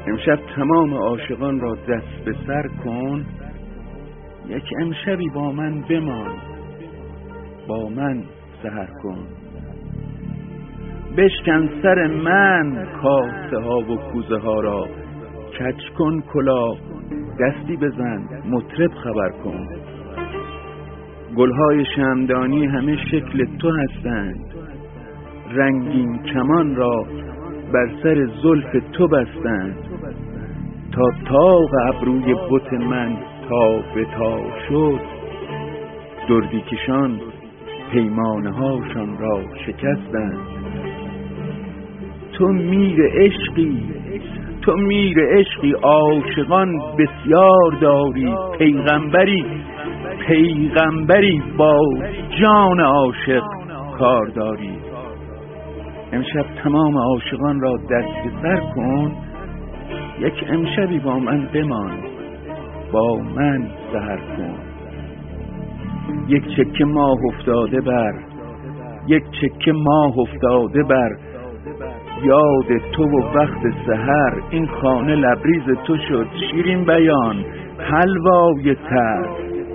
امشب تمام عاشقان را دست به سر کن، یک امشبی با من بمان، با من سحر کن. بشکن سر من کاسه ها و کوزه ها را، کج کن کلاه، دستی بزن، مطرب خبر کن. گلهای شمعدانی همه شکل تو هستند، رنگین کمان را بر سر زلف تو بستند. تا طاق ابروی بت من تا به تا شد، دردی کشان پیمانه هاشان را شکستند. تو میر عشقی، تو میر عشقی، عاشقان بسیار داری. پیغمبری با جان عاشق کار داری. امشب تمام عاشقان را دست به سر کن، یک امشبی با من بمان، با من سحر کن. یک چکه ماه افتاده بر یاد تو و وقت سحر. این خانه لبریز تو شد، شیرین بیان حلوای تر.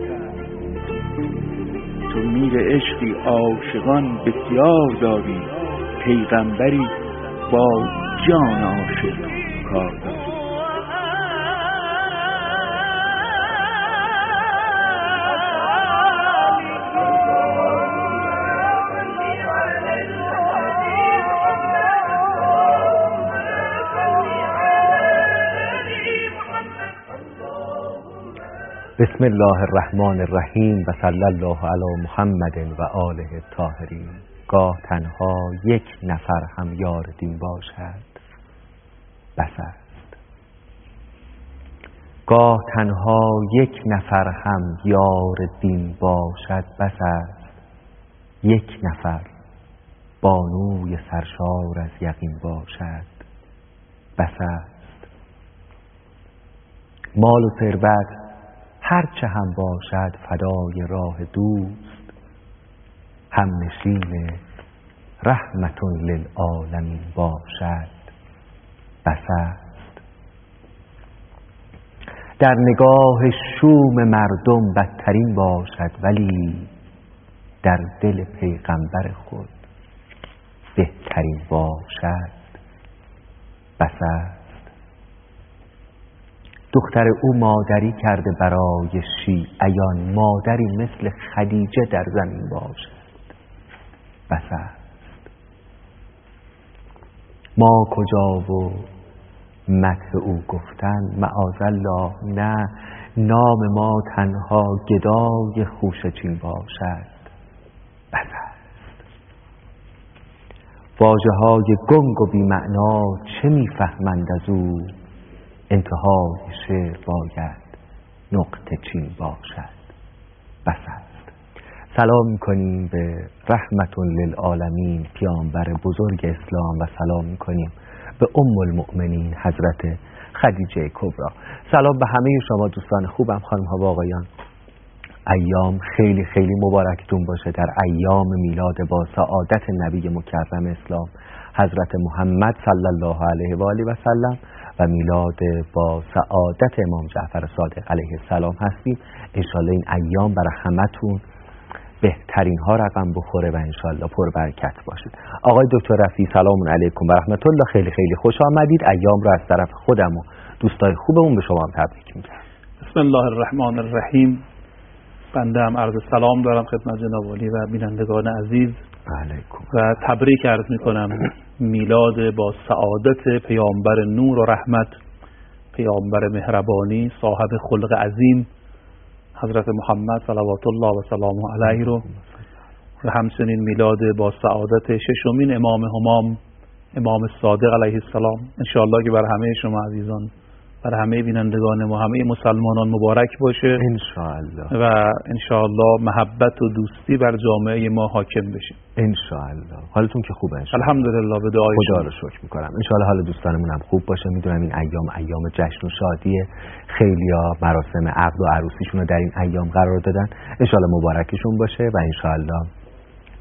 تو میر عشقی، عاشقان بسیار داری. پیغمبری با جان عاشق کار داری. بسم الله الرحمن الرحیم و صلی الله علی محمد و آله الطاهرین. گاه تنها یک نفر هم یار دین باشد بس است. گاه تنها یک نفر هم یار دین باشد بس است. یک نفر بانوی سرشار از یقین باشد بس است. مال و ثروت هرچه هم باشد فدای راه دوست، هم نشین رحمت للعالمین باشد بس است. در نگاه شوم مردم بدترین باشد، ولی در دل پیغمبر خود بهترین باشد بس است. دختر او مادری کرده برای شیعیان، مادری مثل خدیجه در زمین باشد بس است. ما کجا و مدح او گفتن معاذالله، نه نام ما تنها گدای خوشه چین باشد بس است. واژه های گنگ و بی معنا چه میفهمند از او، انتهای شعر باید نقطه چین باشد بس است. سلام میکنیم به رحمت للعالمین پیامبر بزرگ اسلام و سلام میکنیم به ام المؤمنین حضرت خدیجه کبری. سلام به همه شما دوستان خوبم، خانم ها و آقایان. ایام خیلی خیلی مبارکتون باشه در ایام میلاد با سعادت نبی مکرم اسلام حضرت محمد صلی الله علیه و آله و سلم و میلاد با سعادت امام جعفر صادق علیه السلام هستیم. انشالله این ایام برای همتون بهترین ها رقم بخوره و انشالله پربرکت باشید. آقای دکتر رفیعی سلام علیکم و رحمت الله، خیلی خیلی خوش آمدید. ایام رو از طرف خودم و دوستای خوبمون به شما هم تبریک میگم. بسم الله الرحمن الرحیم. بنده هم عرض سلام دارم خدمت جناب عالی و بینندگان عزیز علیکم و تبریک عرض میکنم میلاد با سعادت پیامبر نور و رحمت، پیامبر مهربانی، صاحب خلق عظیم حضرت محمد صلوات الله و سلامه علیه رو و همچنین میلاد با سعادت ششمین امام همام امام صادق علیه السلام. انشاءالله که بر همه شما عزیزان، بر همه بینندگان ما، همه مسلمانان مبارک باشه انشاءالله و انشاءالله محبت و دوستی بر جامعه ما حاکم بشه انشاءالله. حالتون که خوبه انشاءالله؟ الحمدلله به دعای خدا شما رو شکر میکنم. انشاءالله حال دوستانمون هم خوب باشه. میدونم این ایام جشن و شادیه، خیلیا مراسم عقد و عروسیشون رو در این ایام قرار دادن. انشاءالله مبارکشون باشه و انشاءالله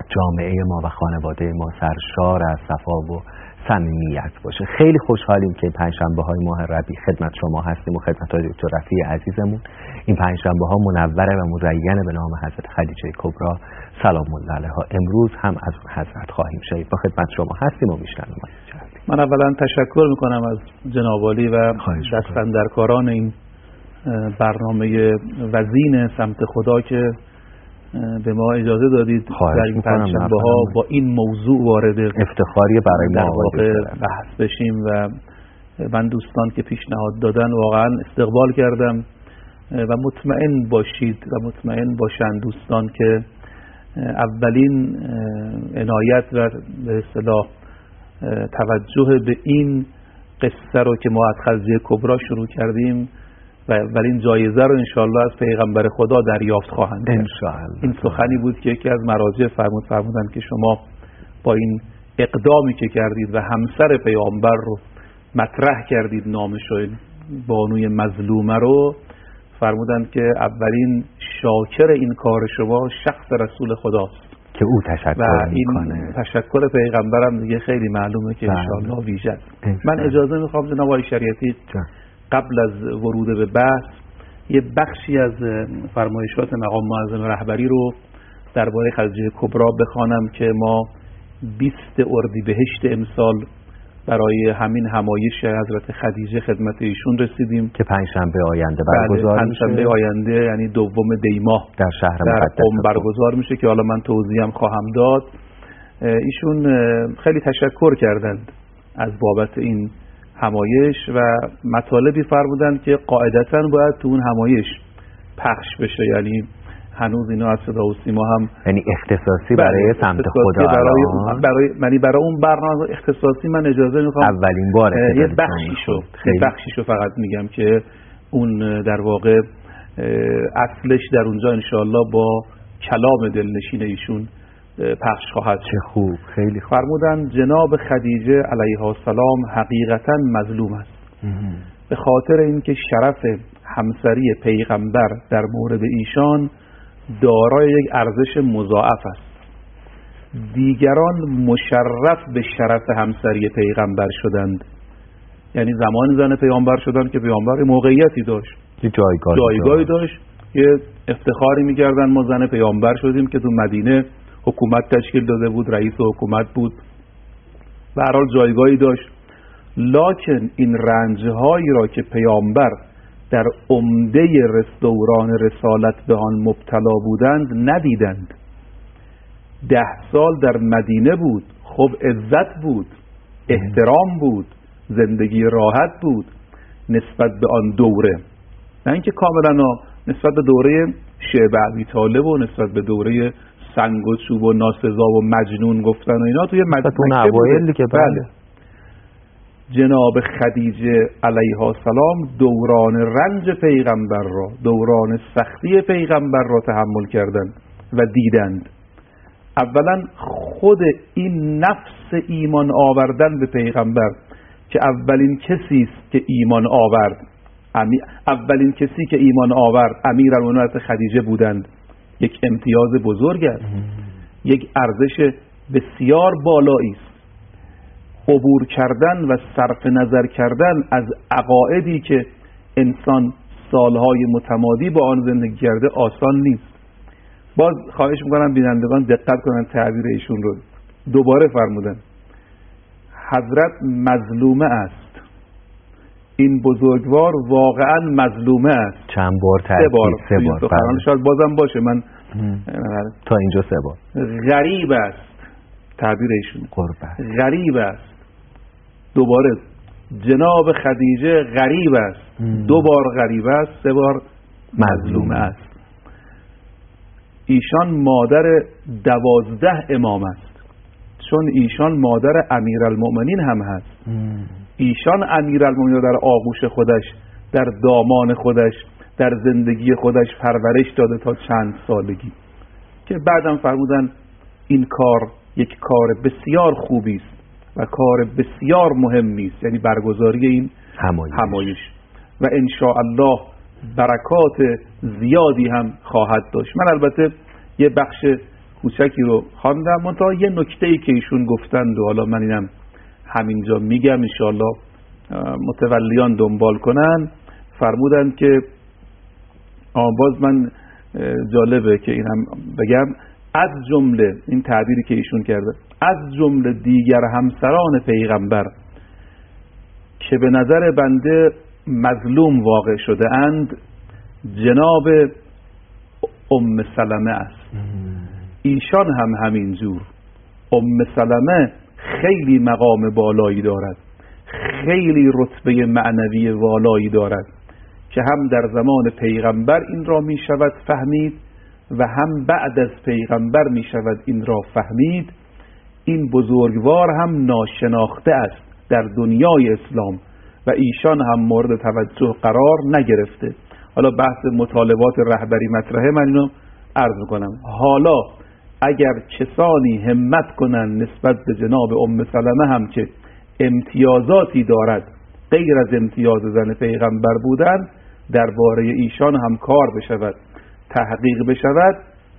جامعه ما و خانواده ما سرشار از صفا و صمیمیت باشه. خیلی خوشحالیم که پنجشنبه های ماه ربیع خدمت شما هستیم و خدمت های دکتر رفیع عزیزمون. این پنجشنبه ها منوره و مزینه به نام حضرت خدیجه کبری سلام الله علیها. امروز هم از حضرت خواهیم شنید. با خدمت شما هستیم و میشنویم. من اولا تشکر میکنم از جناب عالی و دستاندرکاران این برنامه وزین سمت خدا که به ما اجازه دادید در این پنجشنبه ها با این موضوع وارد افتخاری برای ما در واقع بحث بشیم و من دوستان که پیشنهاد دادن واقعا استقبال کردم و مطمئن باشید و مطمئن باشند دوستان که اولین عنایت و به اصطلاح توجه به این قصه رو که ما از خدیجه کبری شروع کردیم و اولین جایزه رو انشاءالله از پیغمبر خدا دریافت خواهند کرد. این سخنی بود که یکی از مراجع فرمودن که شما با این اقدامی که کردید و همسر پیامبر رو مطرح کردید نامش رو، بانوی مظلومه رو، فرمودن که اولین شاکر این کار شما شخص رسول خداست که او تشکر میکنه. این تشکر پیغمبرم دیگه خیلی معلومه که انشاءالله ویژه. من اجازه میخوام جناب آقای شریعتی قبل از ورود به بحث یه بخشی از فرمایشات مقام معظم رهبری رو درباره خدیجه کبری بخوانم که ما 20 اردیبهشت امسال برای همین همایش حضرت خدیجه خدمت ایشون رسیدیم که پنجشنبه آینده برگزار میشه. پنجشنبه آینده یعنی دوم دی‌ماه در شهر قم برگزار میشه که حالا من توضیحم خواهم داد. ایشون خیلی تشکر کردند از بابت این همایش و مطالبی فرمودند که قاعدتاً باید تو اون همایش پخش بشه، یعنی هنوز اینا از صدا و سیما هم یعنی اختصاصی برای سمت خدا برای اون برنامه اختصاصی من اجازه میخوام اولین بار یه بخشیشو فقط میگم که اون در واقع اصلش در اونجا انشاءالله با کلام دلنشین ایشون پخش خواهد. چه خوب، خیلی خوب. فرمودن جناب خدیجه علیها السلام حقیقتا مظلوم است به خاطر اینکه شرف همسری پیغمبر در مورد ایشان دارای یک ارزش مضاعف است. دیگران مشرف به شرف همسری پیغمبر شدند، یعنی زمان زن پیغمبر شدند که پیغمبر موقعیتی داشت، جایگاهی داشت، یه افتخاری میکردن ما زن پیغمبر شدیم که تو مدینه حکومت تشکیل داده بود، رئیس حکومت بود، به هر حال جایگاهی داشت. لکن این رنجهایی را که پیامبر در عمده دوران رسالت به آن مبتلا بودند ندیدند. 10 سال در مدینه بود، خب عزت بود، احترام بود، زندگی راحت بود نسبت به آن دوره، نه اینکه کاملا نسبت به دوره شعب ابی طالب و نسبت به دوره سنگ و چوب و ناسزا و مجنون گفتن و اینا توی مکه بود. که بله. جناب خدیجه علیها السلام دوران رنج پیغمبر را، دوران سختی پیغمبر را تحمل کردند و دیدند. اولا خود این نفس ایمان آوردن به پیغمبر که اولین کسی است که ایمان آورد، اولین کسی که ایمان آورد امیرالمومنین خدیجه بودند، یک امتیاز بزرگ است، یک ارزش بسیار بالایی است. عبور کردن و صرف نظر کردن از عقایدی که انسان سالهای متمادی با آن زندگی کرده آسان نیست. باز خواهش میکنم بینندگان دقت کنن تعبیر ایشون رو. دوباره فرمودن حضرت مظلومه است، این بزرگوار واقعا مظلومه است. چند بار سه بار شاید بازم باشه، من تا اینجا 3 بار. غریب است، تعبیر ایشون قربت، غریب است. دوباره جناب خدیجه غریب است، 2 بار غریب است، 3 بار مظلوم است. ایشان مادر 12 امام است، چون ایشان مادر امیرالمؤمنین هم هست. ایشان امیرالمؤمنین در آغوش خودش، در دامان خودش، در زندگی خودش پرورش داده تا چند سالگی، که بعدم فرمودن این کار یک کار بسیار خوبی است و کار بسیار مهمی است، یعنی برگزاری این همایش و ان شاء الله برکات زیادی هم خواهد داشت. من البته یه بخش کوچکی رو خواندم. منتها یه نکته‌ای که ایشون گفتند و حالا من اینم همینجا میگم انشاءالله متولیان دنبال کنن. فرمودن که باز من جالبه که اینم بگم، از جمله این تعبیری که ایشون کرده، از جمله دیگر همسران پیغمبر که به نظر بنده مظلوم واقع شده اند جناب ام سلمه است. ایشان هم همینجور. ام سلمه خیلی مقام بالایی دارد، خیلی رتبه معنوی والایی دارد که هم در زمان پیغمبر این را می شود فهمید و هم بعد از پیغمبر می شود این را فهمید. این بزرگوار هم ناشناخته است در دنیای اسلام و ایشان هم مورد توجه قرار نگرفته. حالا بحث مطالبات رهبری مطرحه، من اینو عرض میکنم. حالا اگر کسانی همت کنن نسبت به جناب ام سلمه هم که امتیازاتی دارد غیر از امتیاز زن پیغمبر بودن، درباره ایشان هم کار بشود، تحقیق بشود،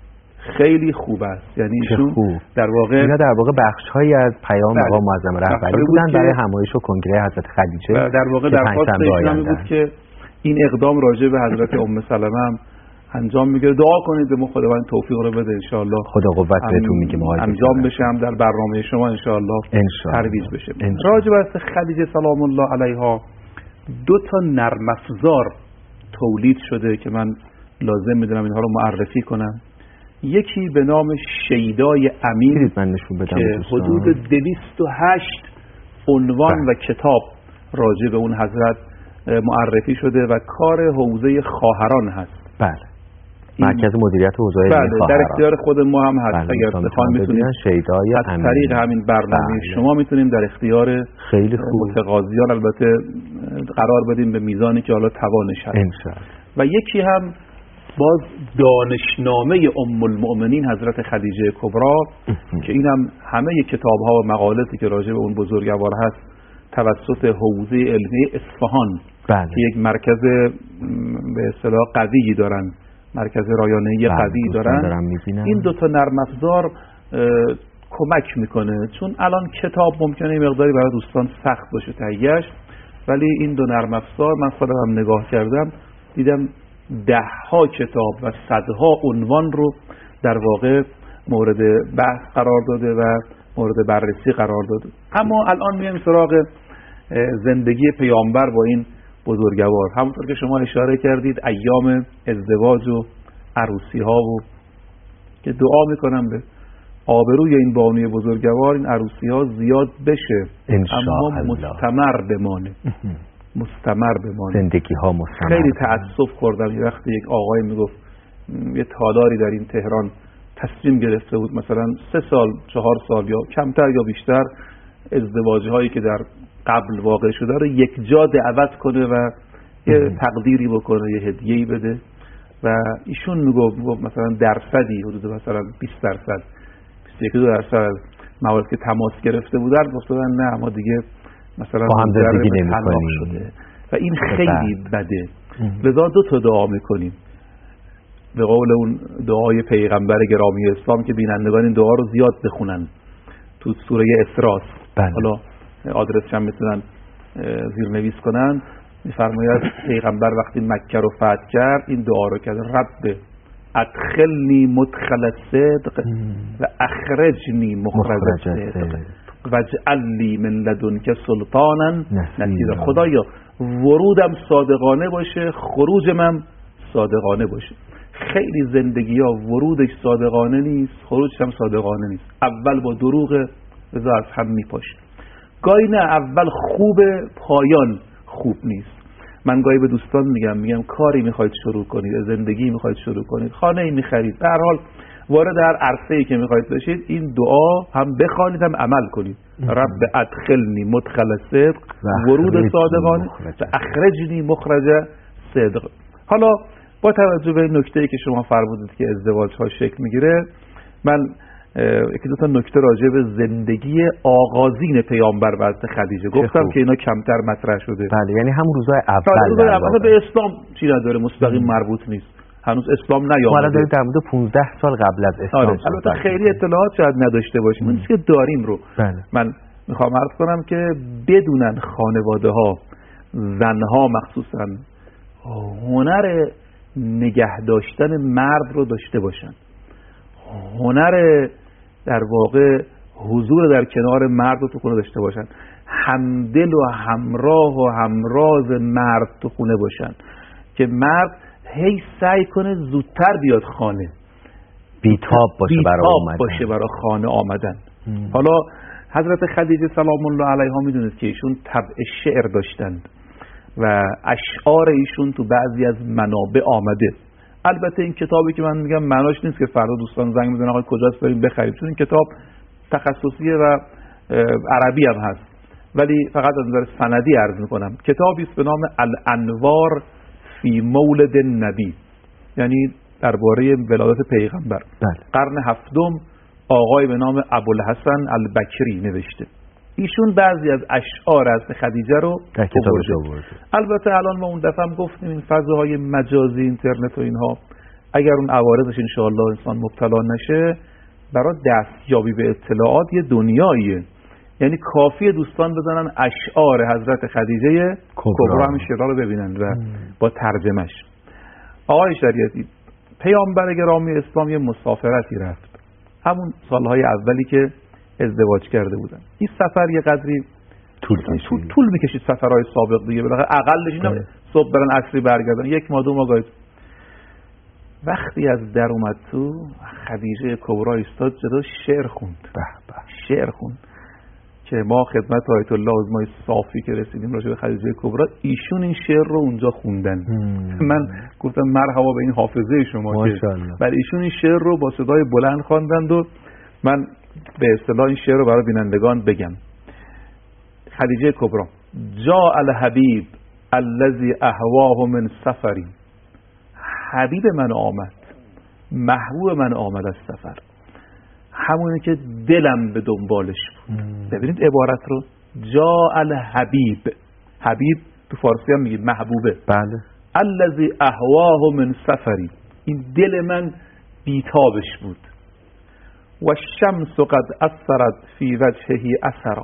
خیلی خوب است. یعنی ایشون در واقع بخش‌هایی از پیام آقا معظم رهبری بودن برای همایش و کنگره حضرت خدیجه. در واقع درخواست ایشون بود که این اقدام راجع به حضرت ام سلمه هم انجام میگیره. دعا کنید به ما خداوند توفیق رو بده ان شاء الله. خدا قوت بهتون میگیم انجام بشه، هم در برنامه شما ان شاء الله ترویج بشه. راجع به خدیجه سلام الله علیها 2 نرم افزار تولید شده که من لازم میدونم اینها رو معرفی کنم. یکی به نام شیدای امین که حدود 208 عنوان و کتاب راجع به اون حضرت معرفی شده و کار حوزه خواهران هست. بله، مرکز مدیریت حوزه خواهران در اختیار خود ما هم هست. اگر بخوایم میتونیم از طریق همین برنامه شما میتونیم در اختیار خیلی خوب متقاضیان البته قرار بدیم به میزانی که حالا توانش هست. و یکی هم باز دانشنامه ام المؤمنین حضرت خدیجه کبرا که اینم همه کتاب‌ها و مقالاتی که راجع به اون بزرگوار هست توسط حوزه علمی اصفهان که یک مرکز به اصطلاح قوی دارن، مرکز رایانه‌ای قوی دارن، این 2 نرم افزار کمک میکنه. چون الان کتاب ممکنه مقداری برای دوستان سخت باشه تهیه‌اش، ولی این 2 نرم افزار من خودم هم نگاه کردم دیدم 10 کتاب و 100 عنوان رو در واقع مورد بحث قرار داده و مورد بررسی قرار داده. اما الان میایم سراغ زندگی پیامبر با این بزرگوار. همونطور که شما اشاره کردید ایام ازدواج و عروسی ها و که دعا میکنم به آبروی این بانوی بزرگوار این عروسی ها زیاد بشه، اما مستمر بمانه. زندگی ها مستمر. خیلی تأسف خوردم یه وقتی یک آقای میگفت یه تالاری در این تهران تصمیم گرفته بود مثلا 3 سال 4 سال یا کمتر یا بیشتر ازدواج هایی که در قبل واقع شده رو یک جا دعوت کنه و یه تقدیری بکنه، یه هدیه‌ای بده. و ایشون میگفت مثلا درصدی حدود مثلا 20% 21% از مواردی که تماس گرفته بودن گفتن نه ما دیگه مثلا با هم زندگی نمی‌کنیم و این خیلی بده. لذا 2 دعا میکنیم به قول اون دعای پیغمبر گرامی اسلام که بینندگان این دعا رو زیاد بخونن تو سوره اسراء. حالا آدرسش هم میتونن زیرنویس کنن. میفرماید پیغمبر وقتی مکه رو فتح کرد این دعا رو کرد: رب ادخلنی مدخل صدق و اخرجنی مخرج صدق واجعل لی من لدنک سلطانا نصیرا. خدایا ورودم صادقانه باشه، خروجم صادقانه باشه. خیلی زندگی ها ورودش صادقانه نیست، خروجش هم صادقانه نیست. اول با دروغ رضا از هم میپاشه. گاهی نه اول خوبه پایان خوب نیست. من گاهی به دوستان میگم کاری میخواید شروع کنید، زندگی میخواید شروع کنید، خانه ای میخرید، به هر حال وارد هر عرصه‌ای که میخواید بشید این دعا هم بخوانید هم عمل کنید. رب ادخلنی مدخل صدق، ورود صادقانه، و اخرجنی مخرج صدق. حالا با توجه به این نکته‌ای که شما فرمودید که ازدواج ها شکل میگیره، من 1-2 نکته راجع به زندگی آغازین پیامبر و حضرت خدیجه گفتم که اینا کمتر مطرح شده. بله، یعنی همون روزهای اول به اسلام چی نداره، مستقیم مربوط نیست. هنوز اسلام نیامده. ما داریم در مورد 15 سال قبل از اسلام. البته خیلی اطلاعات شاید نداشته باشیم. اون چیزی که داریم رو من میخوام عرض کنم که بدونن خانواده ها، زنها مخصوصا، هنر نگه داشتن مرد رو داشته باشن، هنر در واقع حضور در کنار مرد رو تو خونه داشته باشن، همدل و همراه و همراز مرد تو خونه باشن که مرد هی سعی کنه زودتر بیاد خانه، بیتاب باشه برای خانه آمدن. حالا حضرت خدیجه سلام الله علیها میدونید که ایشون طبع شعر داشتند و اشعار ایشون تو بعضی از منابع آمده. البته این کتابی که من میگم معناش نیست که فردا دوستان زنگ میزنن آقا کجاست بریم بخریم، چون این کتاب تخصصیه و عربی هم هست، ولی فقط از نظر سندی عرض میکنم. کتابی است به نام الانوار فی مولد النبی، یعنی درباره ولادت پیغمبر. قرن هفتم آقای به نام ابوالحسن البکری نوشته. ایشون بعضی از اشعار از خدیجه رو در کتابش آورده. البته الان ما اون دفعه هم گفتیم این فضاهای مجازی اینترنت و اینها اگر اون عوارضش ان شاء الله انسان مبتلا نشه، برای دستیابی به اطلاعات یه دنیاییه. یعنی کافیه دوستان بزنن اشعار حضرت خدیجه کبرا، همین شعرها رو ببینن و با ترجمهش. آقای شریعتی، پیامبر گرامی اسلام یه مسافرتی رفت، همون سالهای اولی که ازدواج کرده بودن. این سفر یه قدری طول میکشید، سفرهای سابق دیگه بالاخره اقلش اینه صبح برن عصری برگردن، 1 ماه 2 ماه گاهی. وقتی از در اومد تو، خدیجه کبرا ایستاد جلو، شعر خوند که ما خدمت آیت الله عظمای صافی که رسیدیم راجع به خدیجه کبرا، ایشون این شعر رو اونجا خوندن. من گفتم مرحبا به این حافظه شما که برای ایشون این شعر رو با صدای بلند خواندند و من به اصطلاح این شعر رو برای بینندگان بگم. خدیجه کبرا: جاء الحبیب الذی اهواه من سفری، حبیب من آمد، محبوب من آمد از سفر، همونی که دلم به دنبالش بود. ببینید عبارت رو، جاء الحبیب، حبیب تو فارسی هم میگیم محبوبه. بله. الذی اهواه من سفری، این دل من بیتابش بود. و الشمس قد اثرت فی وجهه اثرا،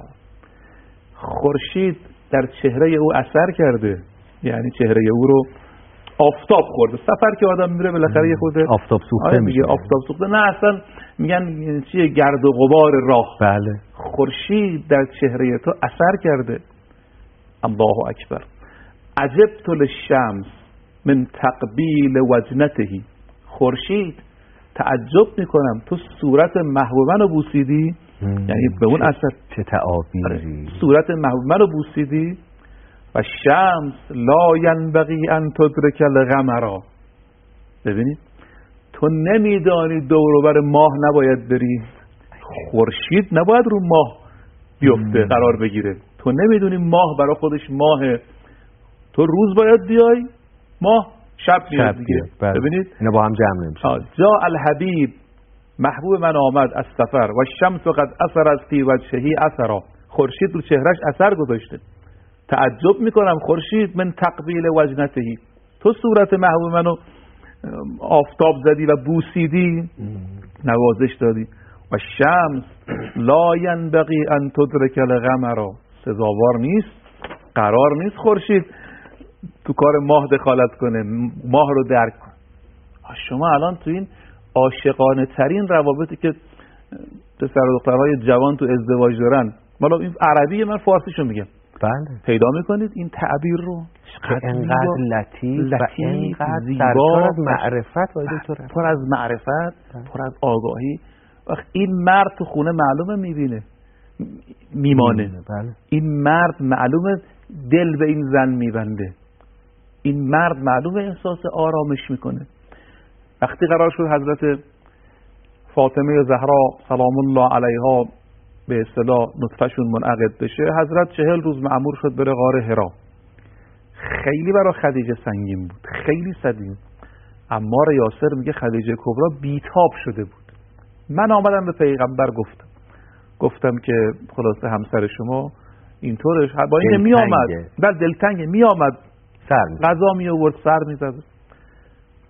خورشید در چهره او اثر کرده، یعنی چهره او رو آفتاب خورده. سفر که آدم میره بالاخره یه خورده آفتاب سوخته میشه. آفتاب سوخته نه، اصلا میگن چیه، گرد و غبار راه. بله. خورشید در چهره تو اثر کرده. الله اکبر. عجبت للشمس من تقبیل وجنته، خورشید تعجب میکنم تو صورت محبوب منو بوسیدی. یعنی به اون اثر چه تعابیری، صورت محبوب منو بوسیدی. و شمس لا ینبغی ان تدرک القمر، ببینید تو نمیدانی دور و بر ماه نباید بری، خورشید نباید رو ماه بیفته قرار بگیره، تو نمیدونی ماه برای خودش ماهه، تو روز باید بیای، ماه شب میاد دیگه. ببینید اینا با هم جمع نمیشه. جا الحبیب، محبوب من آمد از سفر. و الشمس قد اثرت فی وجهه اثرا، خورشید رو چهرش اثر گذاشته. تعجب میکنم خورشید من تقبیل وجنته، تو صورت محبوب منو آفتاب زدی و بوسیدی، نوازش دادی. و شمس لا ینبغی ان تدرک القمر، سزاوار نیست، قرار نیست خورشید تو کار ماه دخالت کنه، ماه رو درک کن. شما الان تو این عاشقانه ترین روابطی که پسر و دخترهای جوان تو ازدواج دارن، مالا این عربیه، من فارسیشو میگم، بله، پیدا میکنید این تعبیر رو، انقدر لطیف و انقدر زیبا، از معرفت، پر از معرفت، پر از آگاهی. وقت این مرد تو خونه معلومه میبینه، میمانه. بله. این مرد معلومه دل به این زن میبنده، این مرد معلومه احساس آرامش میکنه. وقتی قرار شد حضرت فاطمه زهرا سلام الله علیها به اصطلاح نطفهشون منعقد بشه، حضرت 40 روز مأمور شد بره غار حرا. خیلی برای خدیجه سنگین بود، خیلی سنگین. عمار یاسر میگه خدیجه کبرا بیتاب شده بود. من آمدم به پیغمبر گفتم که خلاصه همسر شما اینطورش، با اینکه میآمد بل دلتنگه، میآمد غذا می آورد، سر میزد.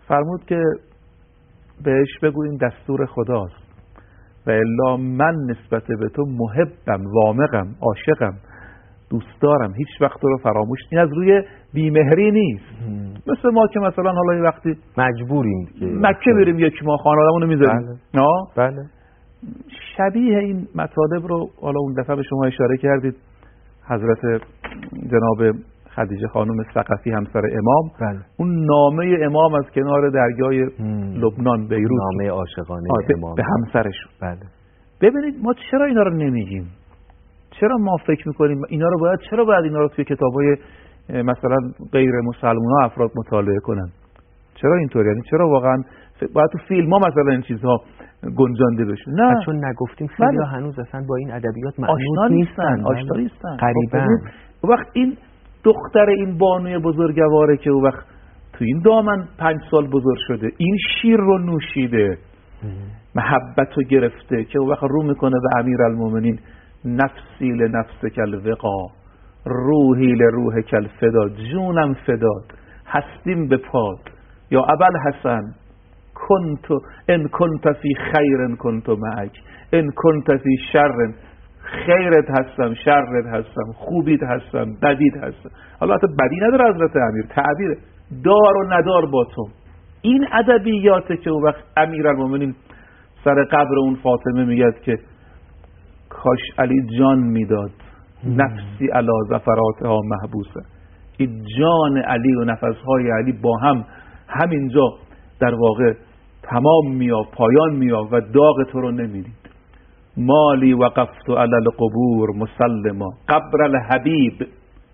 فرمود که بهش بگو این دستور خداست و الا من نسبت به تو محبم، وامقم، عاشقم، دوست دارم، هیچ وقت رو فراموش. این از روی بیمهری نیست. مثل ما که مثلا حالا یه وقتی مجبوریم که مکه بریم یک ماه خانواده‌مون رو میذاریم. بله. شبیه این مطالب رو حالا اون دفعه به شما اشاره کردید، حضرت جناب خدیجه خانم ثقفی همسر امام. بله. اون نامه امام از کنار دریای لبنان بیروت، نامه عاشقانه امام به همسرشون. بله. ببینید ما چرا اینا رو نمیگیم؟ چرا ما فکر میکنیم اینا رو چرا باید اینا رو توی کتابای مثلا غیر مسلمان ها افراد مطالعه کنن؟ چرا اینطوری؟ یعنی چرا واقعا باید تو فیلم ها مثلا این چیزها گنجانده بشه؟ نه، چون نگفتیم خیلی هنوز اصلا با این ادبیات آشنا نیستن. غریبا. وقت این دختر این بانوی بزرگواره که وقت تو این دامن 5 سال بزرگ شده، این شیر رو نوشیده، محبت رو گرفته که وقت رو میکنه به امیرالمومنین نفسی لنفس کل وقا، روحی لروح کل فداد، جونم فداد، هستیم به پاد یا ابل حسن کنت ان کنت فی خیر کنت معک ان کنت فی شر، خیرت هستم، شرت هستم، خوبیت هستم، بدیت هستم. حالا حتی بدی نداره حضرت امیر، تعبیره دار و ندار با تو. این ادبیاته که اون وقت امیرالمومنین سر قبر اون فاطمه میگه که کاش علی جان میداد، نفسی علی زفراتها محبوسه. این جان علی و نفسهای علی با هم همینجا در واقع تمام میاد، پایان میاد و داغ تو رو نمیدید. مالی وقفت علی القبور مسلما قبر الحبیب،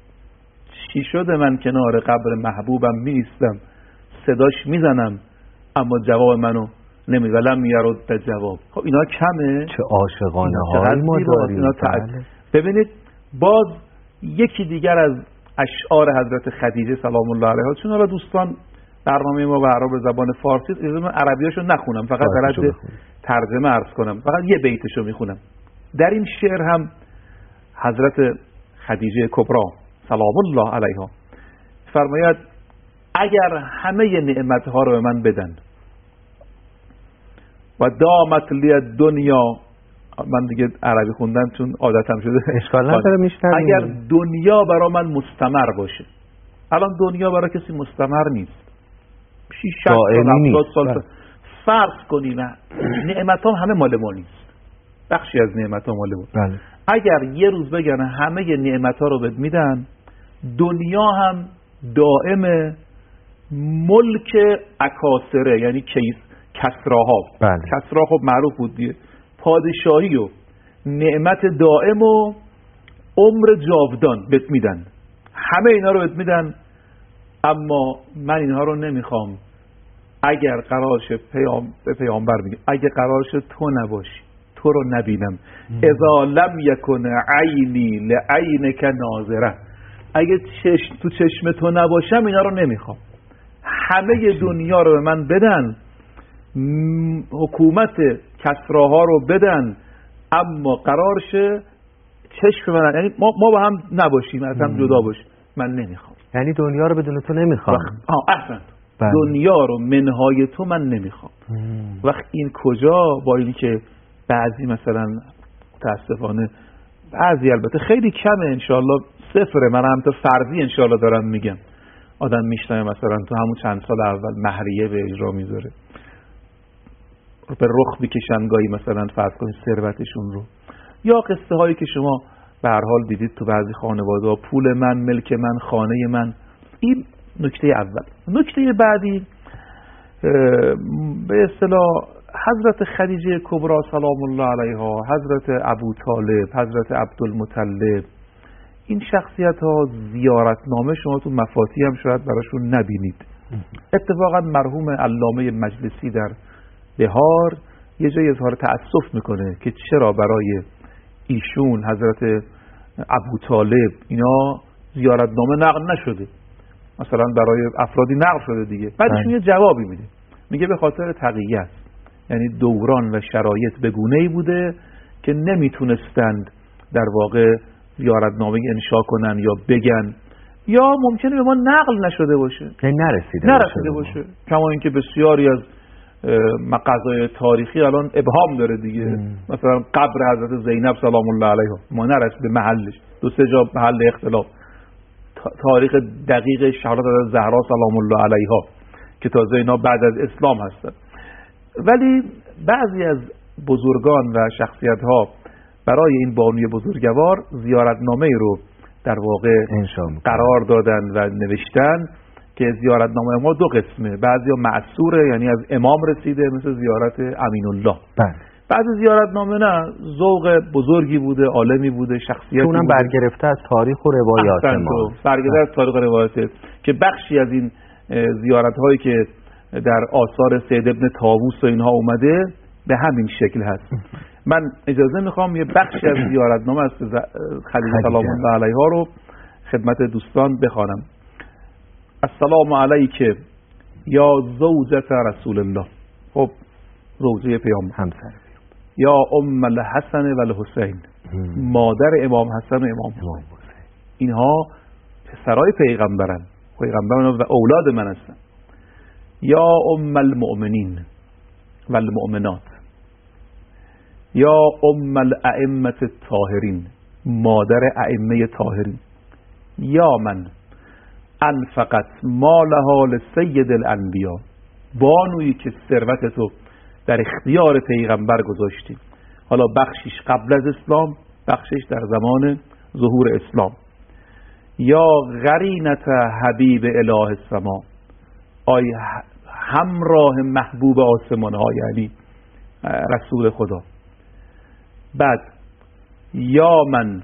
چی شده من کنار قبر محبوبم میستم، صداش میزنم اما جواب منو نمیده، ولم یرد جواب. خب اینا کمه؟ چه عاشقانه های ما داریم. ببینید باز یکی دیگر از اشعار حضرت خدیجه سلام الله علیها، چون حالا دوستان برنامه ما به زبان فارسی، من عربیاشو نخونم، فقط در حد ترجمه عرض کنم، فقط یه بیتشو میخونم. در این شعر هم حضرت خدیجه کبرا سلام الله علیها فرماید اگر همه نعمتها رو به من بدن و دامت لی دنیا، من دیگه عربی خوندم چون عادتم شده، اشکال نداره میشنویم. اگر دنیا برای من مستمر باشه، الان دنیا برای کسی مستمر نیست، 60 سال فرض کنیم نعمت هم همه مال ما نیست، بخشی از نعمت ها مال ما. بله. اگر یه روز بگن همه نعمت ها رو بهت میدن، دنیا هم دائم ملک اکاسره، یعنی کسراها. بله. کسرا خب معروف بود دیگه، پادشاهی و نعمت دائم و عمر جاودان بهت میدن، همه اینا رو بهت میدن، اما من اینها رو نمیخوام. اگر قرارشه به پیامبر میگه اگر قرارشه تو نباشی، تو رو نبینم، اذا لم یکن عینی لعینک ناظره، اگه تو چشم تو نباشم اینا رو نمیخوام. همه دنیا رو به من بدن، حکومت کسراها رو بدن، اما قرار شه چشم من، یعنی ما با هم نباشیم، از هم جدا باشیم، من نمیخوام. یعنی دنیا رو بدون تو نمیخوام. احسن. دنیا رو منهای تو من نمیخوام. وقت این کجا، با اینی که بعضی مثلا متاسفانه بعضی البته خیلی کمه، انشالله صفره، من هم تا فرضی انشالله دارم میگم، آدم میشنه مثلا تو همون چند سال اول مهریه به اجرا میذاره، به رخ بکشن گاهی مثلا فرض کنید ثروتشون رو، یا قصه هایی که شما به هر حال دیدید تو بعضی خانواده ها، پول من، ملک من، خانه من. این نکته اول. نکته بعدی به اصطلاح حضرت خدیجه کبرا سلام الله علیها، حضرت ابو طالب، حضرت عبدالمطلب، این شخصیت ها زیارتنامه شما تو مفاتیح هم شاید براشون نبینید. اتفاقا مرحوم علامه مجلسی در بهار یه جای اظهار تأسف میکنه که چرا برای ایشون حضرت ابو طالب اینا زیارتنامه نقل نشده، مثلا برای افرادی نقل شده دیگه. بعدشون یه جوابی میده، میگه به خاطر تقیه است، یعنی دوران و شرایط به گونه‌ای بوده که نمیتونستند در واقع زیارتنامه انشا کنن یا بگن، یا ممکنه به ما نقل نشده باشه، نرسیده باشه. کما اینکه بسیاری از مقاطع تاریخی الان ابهام داره دیگه. مثلا قبر حضرت زینب سلام الله علیها ما نرسید به محلش، 2-3 جا محل اختلاف. تاریخ دقیق شهادت حضرت زهرا سلام الله علیها که تازه اینا بعد از اسلام هستن. ولی بعضی از بزرگان و شخصیت‌ها برای این بانوی بزرگوار زیارتنامه رو در واقع قرار دادن و نوشتن که زیارتنامه ما 2 قسمه. بعضیا معصوره، یعنی از امام رسیده، مثل زیارت امین الله. بعضی زیارتنامه نه، ذوق بزرگی بوده، عالمی بوده، شخصیتی بوده، اونم برگرفته از تاریخ و روایات ما، برگرفته از تاریخ و روایات، که بخشی از این زیارت‌هایی که در آثار سید ابن طاووس و اینها اومده به همین شکل هست. من اجازه میخوام یه بخشی از زیارتنامه از خدیجه سلام الله علیها رو خدمت دوستان بخوانم. السلام علیک یا زوجة رسول الله. خب زوجه پیامبر، همسر. یا ام الحسن و الحسین، مادر امام حسن و امام حسین. اینها پسرای پیغمبرن و اولاد من هستن. یا ام المؤمنین و المؤمنات، یا ام الائمه الطاهرین، مادر ائمه طاهرین. یا من انفقت مالها لسید الانبیا، بانویی که ثروتتو در اختیار پیغمبر گذاشتی، حالا بخشش قبل از اسلام، بخشش در زمان ظهور اسلام. یا قرینت حبیب اله السما، آی همراه محبوب آسمان ها، یعنی رسول خدا. بعد یا من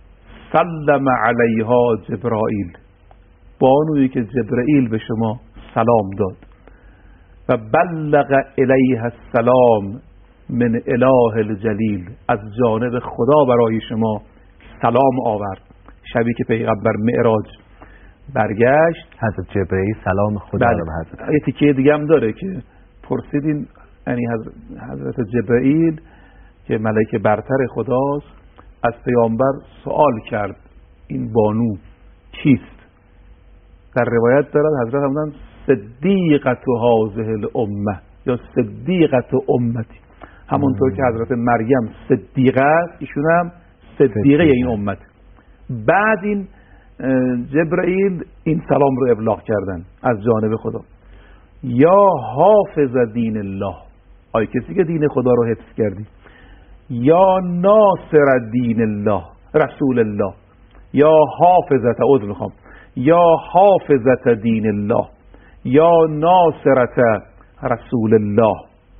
سلم علیها جبرائیل، بانویی که جبرائیل به شما سلام داد. و بلغ الیها السلام من اله الجلیل، از جانب خدا برای شما سلام آورد. شبی که پیغمبر معراج برگشت، حضرت جبرئیل سلام خدا رو به حضرت. یه تیکه دیگه هم داره که پرسیدین، یعنی حضرت جبرئیل که ملائکه برتر خداست از پیامبر سوال کرد این بانو کیست؟ در روایت دارد حضرت فرمودند صدیقت هذه الامه یا صدیقت امتی، همونطور که حضرت مریم صدیقه است، ایشون هم صدیقه این امت. بعد این جبرائیل این سلام رو ابلاغ کردن از جانب خدا. یا حافظ دین الله، آی کسی که دین خدا رو حفظ کردی. یا ناصر دین الله رسول الله، یا حافظت یا حافظت دین الله، یا ناصرت رسول الله.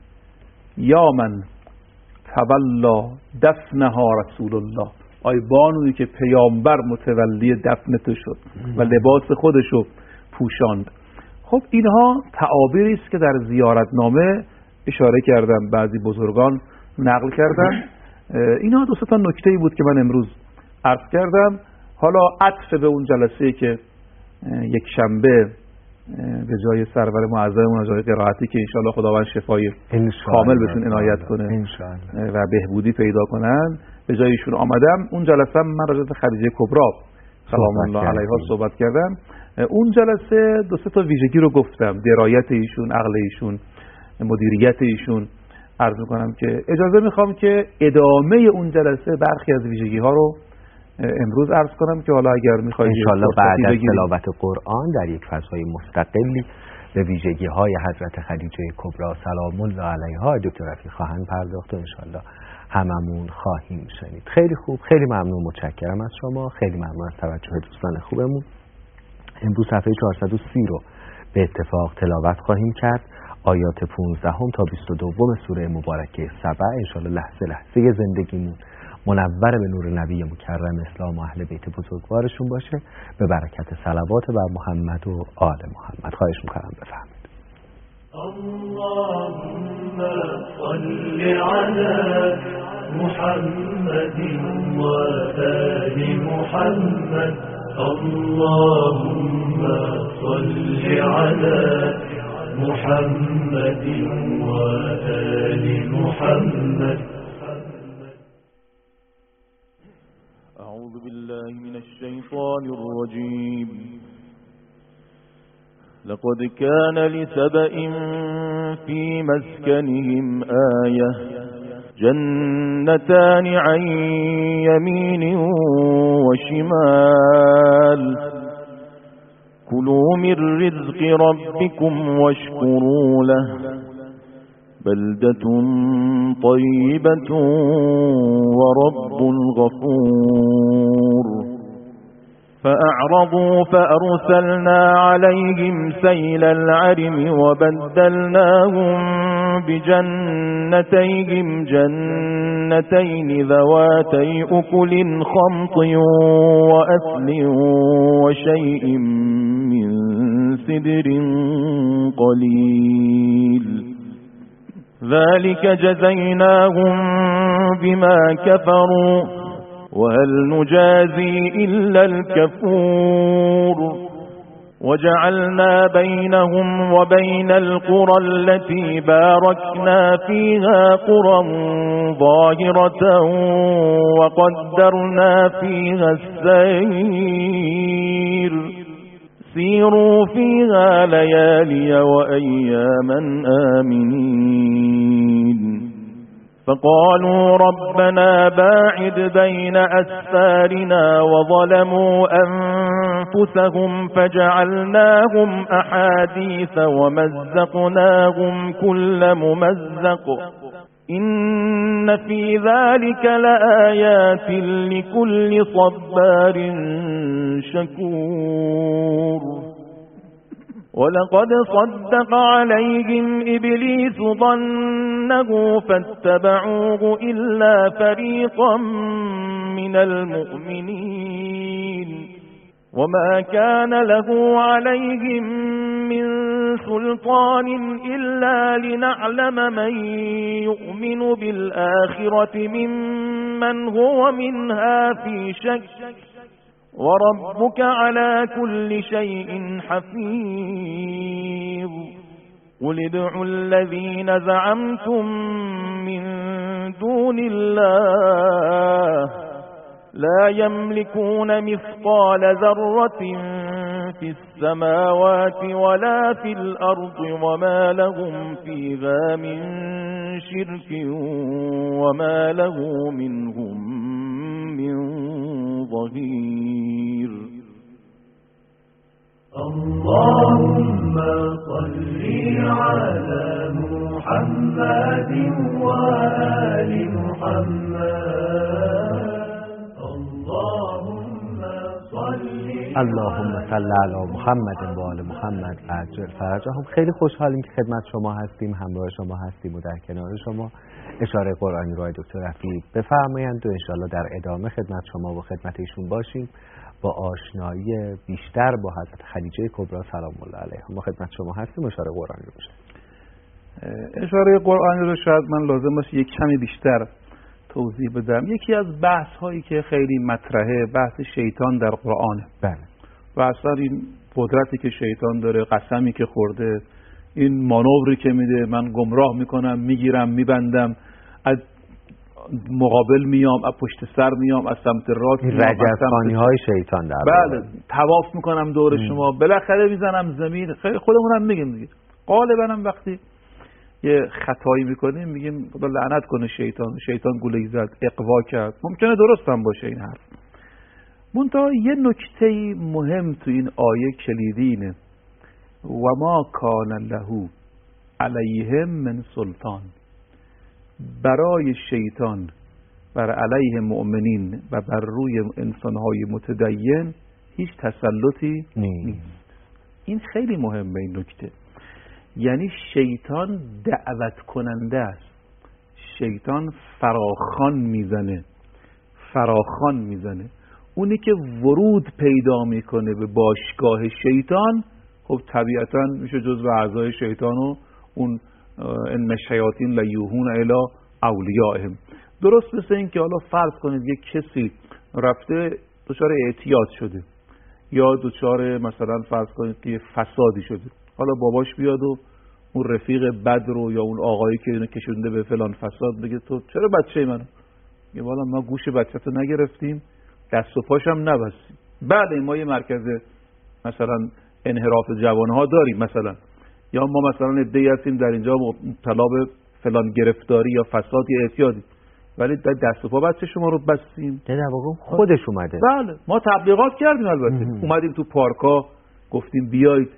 یا من تولا دفنها رسول الله، آی بانویی که پیامبر متولی دفن تو شد و لباس خودشو پوشاند. خب اینها تعابیری است که در زیارتنامه اشاره کردم، بعضی بزرگان نقل کردن. اینها 2 تا نکته‌ای بود که من امروز عرض کردم. حالا عطف به اون جلسه‌ای که یک شنبه به جای سرور معظممون جای قرائتی که انشالله خداوند شفای کامل بهشون عنایت کنه و بهبودی پیدا کنن، به جای ایشون آمدم. اون جلسه من راجع به خدیجه کبرا سلام الله علیها صحبت کردم. اون جلسه 2 تا ویژگی رو گفتم، درایت ایشون، عقل ایشون، مدیریت ایشون. عرض می‌کنم که اجازه میخوام که ادامه اون جلسه برخی از ویژگی ها رو امروز عرض کنم که حالا اگر می‌خواید انشالله بعد از تلاوت قرآن در یک فضای مستقلی به ویژگی‌های حضرت خدیجه کبرا سلام الله علیها دکتر رفیق خواهند پرداخت و انشالله هممون خواهیم شنید. خیلی خوب، خیلی ممنون، متشکرم از شما، خیلی ممنون از توجه دوستان خوبمون. امروز صفحه 430 رو به اتفاق تلاوت خواهیم کرد، آیات 15 تا 22 سوره مبارکه سبع. انشالله لحظه لحظه زندگیمون منور به نور نبی مکرم اسلام و اهل بیت بزرگوارشون باشه، به برکت صلوات بر محمد و آل محمد. خواهش میکنم بفرمایید. اللهم صل على محمد و آل محمد. اللهم صل على محمد و آل محمد. أعوذ بالله من الشيطان الرجيم. لقد كان لسبإ في مسكنهم آية جنتان عن يمين وشمال كلوا من رزق ربكم واشكروا له بلدة طيبة ورب غفور. فأعرضوا فأرسلنا عليهم سيل العرم وبدلناهم بجنتيهم جنتين ذواتي أكل خمط وأثل وشيء من سدر قليل ذلك جزيناهم بما كفروا وهل نجازي إلا الكفور. وجعلنا بينهم وبين القرى التي باركنا فيها قرى ظاهرة وقدرنا فيها السير سيروا فيها ليالي وأياما آمنين. فقالوا ربنا باعد بين أسفارنا وظلموا أنفسهم فجعلناهم أحاديث ومزقناهم كل ممزق إن في ذلك لآيات لكل صبار شكور. ولقد صدق عليهم إبليس ظنه فاتبعوه إلا فريقا من المؤمنين وما كان له عليهم من سلطان إلا لنعلم من يؤمن بالآخرة ممن هو منها في شك وربك على كل شيء حفيظ. قل ادعوا الذين زعمتم من دون الله لا يملكون مثقال ذرة في السماوات ولا في الأرض وما لهم فيها من شرك وما له منهم من ظهير. اللهم صل على محمد وآل محمد. اللهم صل علی محمد و آل محمد عجل فرجهم. خیلی خوشحالیم که خدمت شما هستیم، همراه شما هستیم و در کنار شما. اشاره قرآنی رو دکتر رفیع بفرمایند و انشاءالله در ادامه خدمت شما و خدمت ایشون باشیم با آشنایی بیشتر با حضرت خدیجه کبری سلام الله علیها. ما خدمت شما هستیم. اشاره قرآنی رو بشنویم. اشاره قرآنی رو شاید من لازم باشه یک کمی بیشتر توضیح بدم. یکی از بحث هایی که خیلی مطرحه بحث شیطان در قرآنه. بله. و اصلا این قدرتی که شیطان داره، قسمی که خورده، این مانوری که میده، من گمراه میکنم، میگیرم، میبندم، از مقابل میام، از پشت سر میام، از سمت راست میام، رجزخانی های شیطان در بله، طواف میکنم دور شما، بالاخره میزنم زمین. خیلی خودمونم میگیم دیگه. غالبا هم وقتی یه خطایی میکنیم میگیم خدا لعنت کنه شیطان گوله‌ای زد، اغوا کرد. ممکنه درست هم باشه این حرف. منتها یه نکته مهم تو این آیه کلیدی اینه و ما کان له علیهم من سلطان. برای شیطان بر علیه مؤمنین و بر روی انسانهای متدین هیچ تسلطی نیست. این خیلی مهمه این نکته. یعنی شیطان دعوت کننده است. شیطان فراخوان میزنه. اونی که ورود پیدا میکنه به باشگاه شیطان خب طبیعتا میشه جزو اعضای شیطان و اون ان الشیاطین لیوحون الی اولیائهم. درست مثل این که حالا فرض کنید یک کسی رفته دچار اعتیاد شده یا دچار مثلا فرض کنید که فسادی شده، حالا باباش بیاد و اون رفیق بد رو یا اون آقایی که اینو کشونده به فلان فساد بگه تو چرا بچه منو؟ میگه والا ما گوش بچه‌تو نگرفتیم، دست و پاشم نبستیم. بله ما یه مرکز مثلا انحراف جوانها داریم مثلا، یا ما مثلا عده‌ای هستیم در اینجا مبتلا به فلان گرفتاری یا فساد یا اعتیادی، ولی دست و پا بچه شما رو بستیم؟ در واقع خودش اومده. بله ما تبلیغات کردیم، البته اومدیم تو پارکا گفتیم بیایید،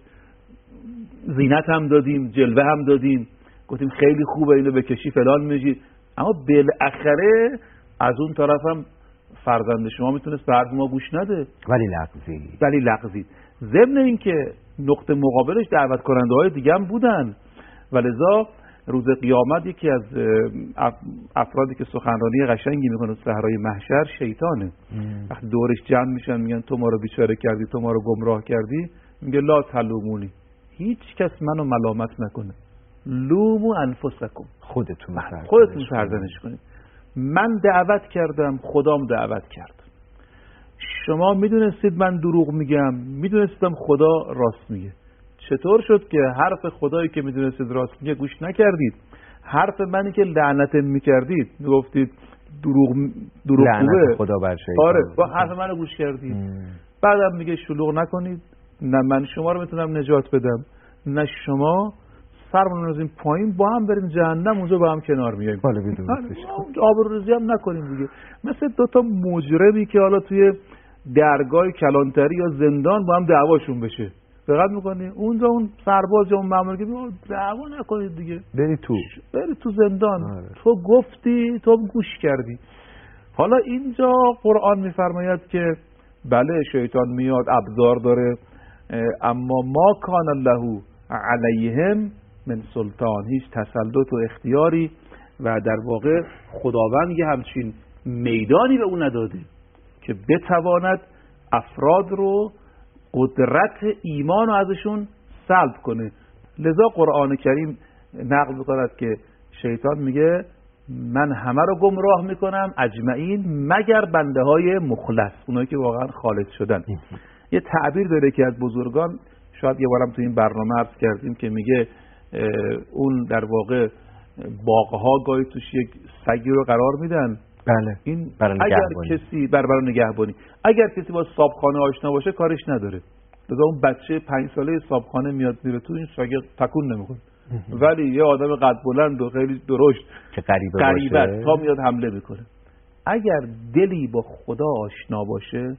زینت هم دادیم، جلوه هم دادیم، گفتیم خیلی خوبه اینو بکشی فلان میشی، اما بالاخره از اون طرف هم فرزند شما میتونست به حرف ما گوش نده ولی لغزید. ضمن این که نقطه مقابلش دعوت کننده های دیگه هم بودن و لذا روز قیامت یکی از افرادی که سخنرانی قشنگی میکنه صحرای محشر شیطانه. وقتی دورش جمع میشن میگن تو ما رو بیچاره کردی، تو ما رو گمراه کردی، میگه لا تلومونی، هیچ کس منو ملامت نکنه، لومو انفسکم، خودتون سرزنش کنید. من دعوت کردم، خدام دعوت کرد. شما میدونستید من دروغ میگم، میدونستم خدا راست میگه. چطور شد که حرف خدایی که میدونستید راست میگه گوش نکردید؟ حرف منی که لعنتم میکردید، میگفتید دروغ لعنت خدا بر شیطان، آره با حرف منو گوش کردید. بعدم میگه شلوغ نکنید، نه من شما رو میتونم نجات بدم نه شما، سرمون رو پایین با هم بریم جهنم، اونجا با هم کنار میایم. حالا بدونید آبروریزی هم نکنیم دیگه، مثل دوتا مجرمی که حالا توی درگاه کلانتری یا زندان با هم دعواشون بشه، دقت میکنی اونجا اون سرباز یا اون مأمور که دعوا نکنید دیگه، بری تو زندان. تو گفتی، تو گوش کردی. حالا اینجا قرآن میفرماید که بله شیطان میاد ابزار داره، اما ما کان له علیهم من سلطان، هیچ تسلط و اختیاری و در واقع خداوند یه همچین میدانی به اون نداده که بتواند افراد رو قدرت ایمان رو ازشون سلب کنه. لذا قرآن کریم نقل می‌کند که شیطان میگه من همه رو گمراه میکنم اجمعین مگر بنده های مخلص، اونایی که واقعا خالص شدن. یه تعبیر داره که از بزرگان، شاید یه بارم تو این برنامه عرض کردیم، که میگه اون در واقع باغها گاهی توش یک سگی رو قرار میدن. بله. این اگر کسی برای نگهبانی، اگر کسی با صابخانه آشنا باشه کارش نداره. لذا اون بچه 5 ساله صابخانه میاد میره تو، این سگ تکون نمیکنه. ولی یه آدم قد بلند و خیلی درشت که غریبه تا میاد حمله میکنه. اگر دلی با خدا آشنا باشه،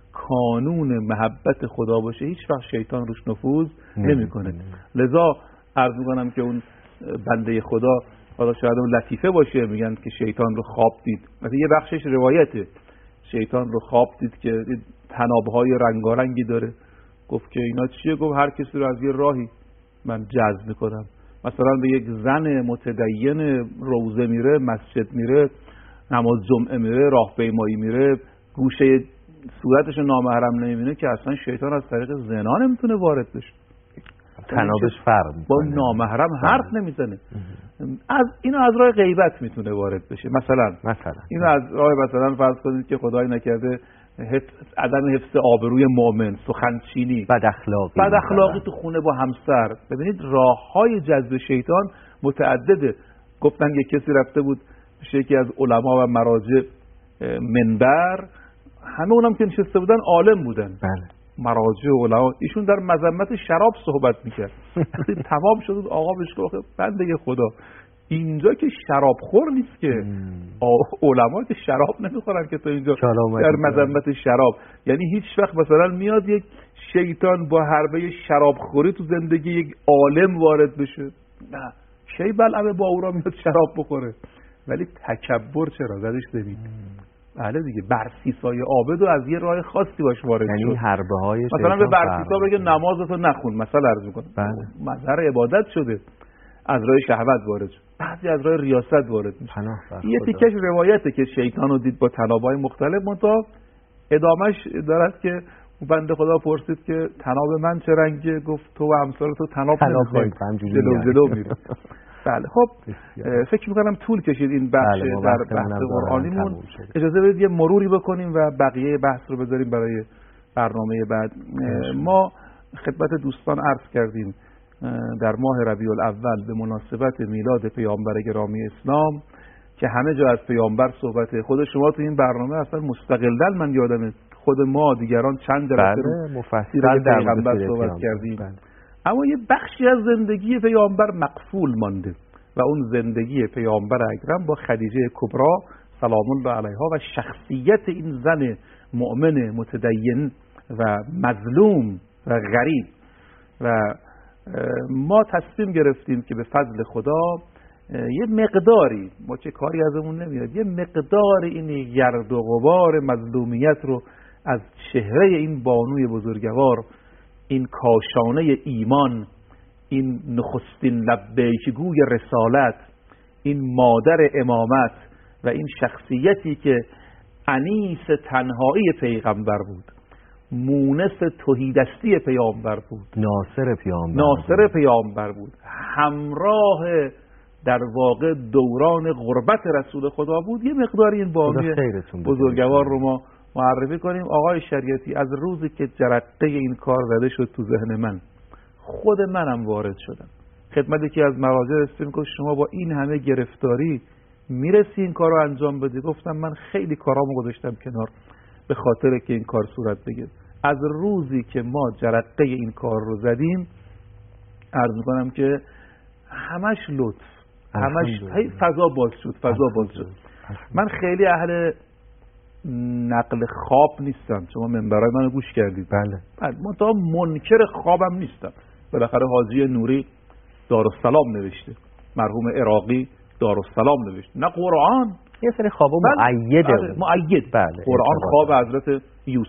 کانون محبت خدا باشه، هیچ وقت شیطان روش نفوذ نمیکنه. لذا عرض میکنم که اون بنده خدا، حالا شاید اون لطیفه باشه، میگن که شیطان رو خواب دید، مثلا یه بخشش روایته، شیطان رو خواب دید که تنابهای رنگارنگی داره، گفت که اینا چیه؟ گفت هر کسی رو از یه راهی من جذب میکنم. مثلا به یک زن متدین روزه میره، مسجد میره، نماز جمعه میره، راهپیمایی میره، گوشه صورتش نامحرم نمیبینه، که اصلا شیطان از طریق زنا نمیتونه وارد بشه، تنابش فرق میکنه، با نامحرم حرف نمیزنه. اینو از راه غیبت میتونه وارد بشه. مثلا اینو از راه مثلا فرض کنید که خدای نکرده عدم حفظ آبروی مؤمن، سخنچینی، بد اخلاقی تو خونه با همسر. ببینید راههای جذب شیطان متعدده. گفتن یک کسی رفته بود پیش یکی از علما و مراجع منبر، همه اونم که نشسته بودن عالم بودن، بله، مراجع و علما، ایشون در مذمت شراب صحبت میکرد. وقتی تمام شد آقا بهش گفت بنده خدا اینجا که شراب خور نیست که، علما که شراب نمیخورن که تو اینجا در مذمت شراب. یعنی هیچ وقت مثلا میاد یک شیطان با حربه شراب خوری تو زندگی یک عالم وارد بشه؟ نه، کی بلعه با او را میاد شراب بخوره. ولی تکبر چرا زدش زمین؟ بله دیگه، برسیسای عابد و از یه راه خاصی باش وارد شد. یعنی حربه های مثلا به برسیسا بگه نمازتو نخون، مثلا عرض میکنم، مظهر عبادت شده، از راه شهوت وارد شد. بعضی از راه ریاست وارد میشه. یه تیکش روایته که شیطان رو دید با تنابهای مختلف، منتها ادامش دارد که بنده خدا پرسید که تناب من چه رنگه؟ گفت تو و امثال تو تناب نمیخواید، جلو میره. بله. خب فکر میکنم طول کشید این بخش در بحث قرآنیمون. اجازه بدید یه مروری بکنیم و بقیه بحث رو بذاریم برای برنامه بعد. ما خدمت دوستان عرض کردیم در ماه ربیع الاول به مناسبت میلاد پیامبر گرامی اسلام که همه جا از پیامبر صحبته. خود شما تو این برنامه اصلا مستقلاً من یادمه خود ما دیگران چند جلسه مفصل در پیغمبر صحبت کردیم. اما یه بخشی از زندگی پیامبر مقفول مانده و اون زندگی پیامبر اکرم با خدیجه کبرا سلام الله علیها و شخصیت این زن مؤمن متدین و مظلوم و غریب. و ما تصمیم گرفتیم که به فضل خدا یه مقداری، ما چه کاری ازمون نمیاد، یه مقدار این گرد و غبار مظلومیت رو از چهره این بانوی بزرگوار، این کاشانه ایمان، این نخستین لبیکگوی رسالت، این مادر امامت و این شخصیتی که انیس تنهایی پیغمبر بود، مونس تهیدستی پیامبر بود، ناصر پیامبر بود، همراه در واقع دوران غربت رسول خدا بود. یه مقداری این بانوی بزرگوار رو ما معرفی کنیم. آقای شریعتی، از روزی که جرقه این کار زده شد تو ذهن من، خود منم وارد شدم خدمتی که از مراجع رسیدیم که شما با این همه گرفتاری میرسی این کار رو انجام بدی. گفتم من خیلی کارامو گذاشتم کنار به خاطر که این کار صورت بگیره. از روزی که ما جرقه این کار رو زدیم، عرض میکنم که همش لطف، همش فضا باز شد. من خیلی اهل نقل خواب نیستم، شما منبرای منو گوش کردید. بله. من منکر خوابم نیستم. بالاخره حاجی نوری دارالسلام نوشته، مرحوم عراقی دارالسلام نوشته، نه قرآن یه سری خوابا مؤید. بله. قرآن خواب حضرت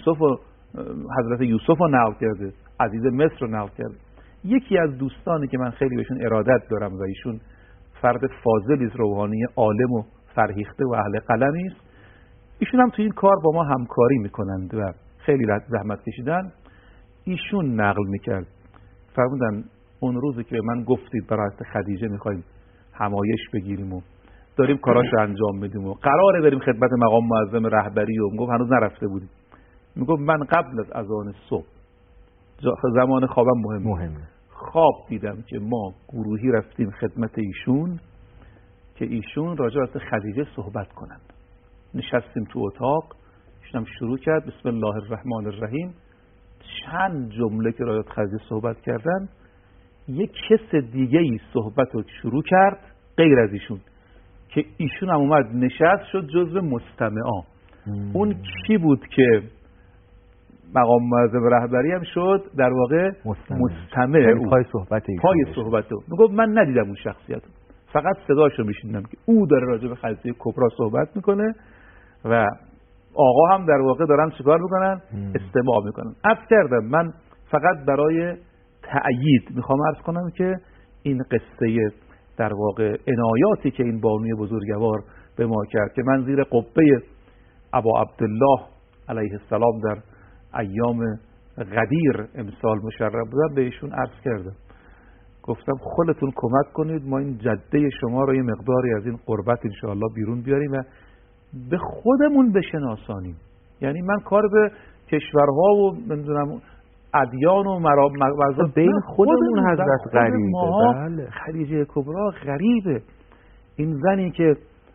یوسف رو نقل کرده، عزیز مصر رو نقل کرده. یکی از دوستانی که من خیلی بهشون ارادت دارم و ایشون فرد فاضلی است، روحانی عالم و فرهیخته و اهل قلمی است، ایشون هم تو این کار با ما همکاری میکنند و خیلی زحمت کشیدن. ایشون نقل میکرد، فرمودن اون روزی که من گفتید برای خدیجه میخوایم همایش بگیریم و داریم کاراشو انجام بدیم و قراره بریم خدمت مقام معظم رهبری و میگفت هنوز نرفته بودیم، میگفت من قبل از اذان صبح، زمان خوابم مهمه، خواب دیدم که ما گروهی رفتیم خدمت ایشون که ایشون راجع به خدیجه صحبت کنند. نشستیم تو اتاق، ایشون هم شروع کرد بسم الله الرحمن الرحیم، چند جمله که راجع به خدیجه صحبت کردن، یک کس دیگه ای صحبت رو شروع کرد غیر از ایشون که ایشون هم اومد نشست شد جزو مستمعا. اون کی بود که مقام معظم رهبری هم شد در واقع مستمع پای صحبت او. میگفت من ندیدم اون شخصیت، فقط صداشو میشنیدم که او داره راجع به خدیجه کبرا صحبت میکنه و آقا هم در واقع دارن چیکار میکنن؟ استماع میکنن. عرض کردم من فقط برای تأیید میخوام عرض کنم که این قصه در واقع عنایاتی که این بانوی بزرگوار به ما کرد که من زیر قبه ابا عبدالله علیه السلام در ایام غدیر امسال مشرف بودم بهشون عرض کردم، گفتم خودتون کمک کنید ما این جده شما رو یه مقداری از این قربت انشاءالله بیرون بیاریم و به خودمون بشناسانیم. یعنی من کار به کشورها و نمیدونم ادیان و مذاهب بین خودمون حضرت غریبه. بله. خدیجه کبرا غریبه، این زنی که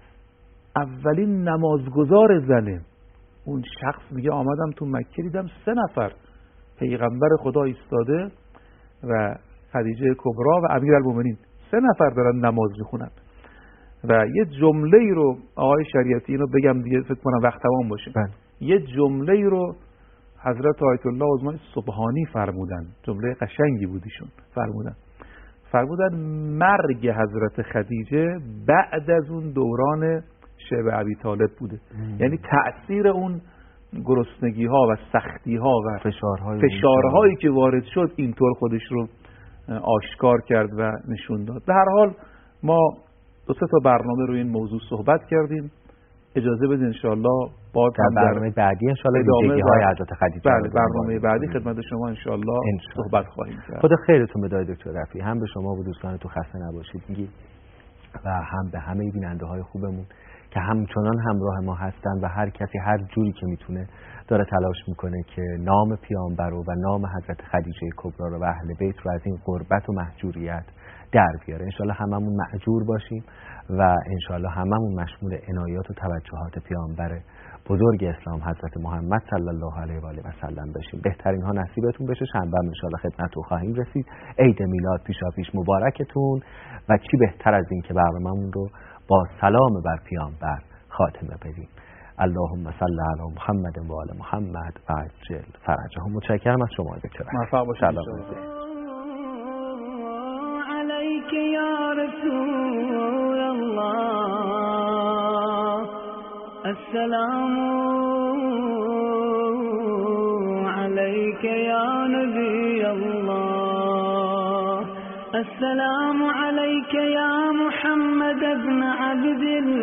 اولین نمازگزار زنه. اون شخص میگه آمدم تو مکه دیدم 3 نفر پیغمبر خدا ایستاده و خدیجه کبرا و امیرالمومنین 3 نفر دارن نماز میخونن. و یه جمله رو آقای شریعتی، اینو بگم دیگه فکر کنم وقت تمام باشه. یه جمله رو حضرت آیت الله عظمای سبحانی فرمودن، جمله قشنگی بودیشون، فرمودن مرگ حضرت خدیجه بعد از اون دوران شیب ابی طالب بوده. یعنی تأثیر اون گرسنگی ها و سختی ها و فشارهایی که وارد شد اینطور خودش رو آشکار کرد و نشون داد. به هر حال ما 2-3 تا برنامه روی این موضوع صحبت کردیم. اجازه بدید انشاءالله باز در برنامه بعدی انشاءالله ویژگی های حضرت خدیجه برنامه بعدی خدمت شما انشاءالله صحبت خواهیم کرد. خدا خیرتون بده دکتر رفیعی، هم به شما و دوستانتون خسته نباشید میگی و هم به همه بیننده های خوبمون که همچنان همراه ما هستن و هر کسی هر جوری که میتونه داره تلاش میکنه که نام پیامبر و نام حضرت خدیجه کبرا رو و اهل بیت رو از این غربت و محجوریت در بیاره. انشالله هممون مأجور باشیم و انشالله هممون مشمول عنایات و توجهات پیامبر بزرگ اسلام حضرت محمد صلی الله علیه و آله و سلم بشیم. بهترین ها نصیبتون بشه. شنبه انشالله خدمتتون خواهیم رسید. عید میلاد پیشاپیش مبارکتون و چی بهتر از این که برنامه‌مون رو با سلام بر پیامبر خاتمه بدیم. اللهم صل علی محمد و آل محمد و عجل فرجهم. متشکرم از شما دکتر. موفق باشید. علیک یا رسول الله، السلام علیک یا نبی الله، السلام علیک یا محمد ابن عبد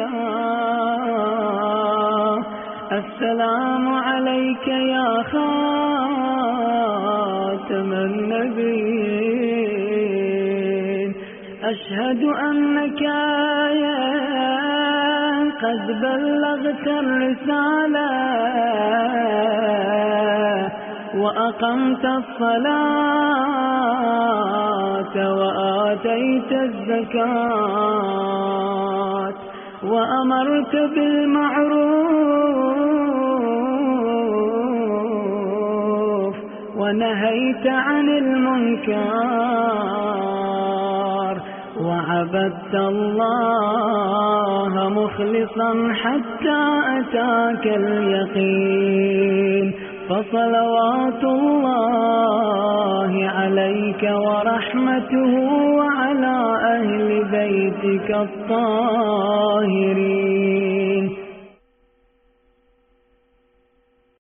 الله، السلام علیک یا خاتم النبیین، اشهد انک قد بلغت الرسالة وأقمت الصلاة وآتيت الزكاة وأمرت بالمعروف ونهيت عن المنكر وعبدت الله مخلصا حتى أتاك اليقين، فصلوات الله عليك ورحمته وعلى أهل بيتك الطاهرين.